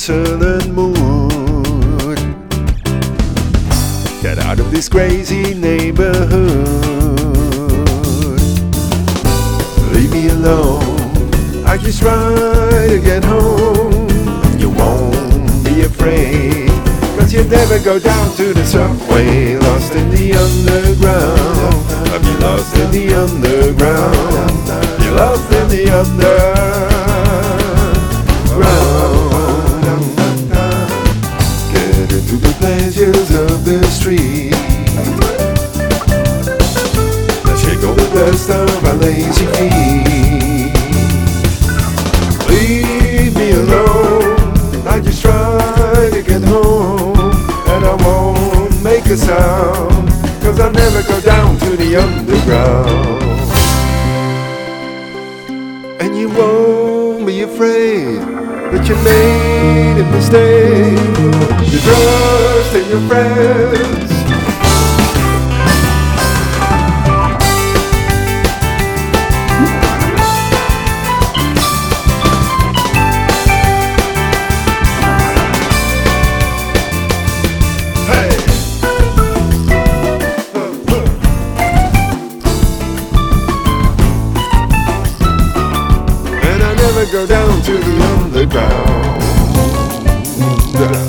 southern mood. Get out of this crazy neighborhood. Leave me alone, I just try to get home. You won't be afraid, 'cause you never go down to the subway. Lost in the underground. Have you lost in the underground? You're lost in the underground. Get into the pleasures of the street. Let's shake all the dust of our lazy feet. Leave me alone, I just try to get home. And I won't make a sound, 'cause I'll never go down to the underground. And you won't be afraid that you made a mistake. You trust in your friends. Go down to the underground.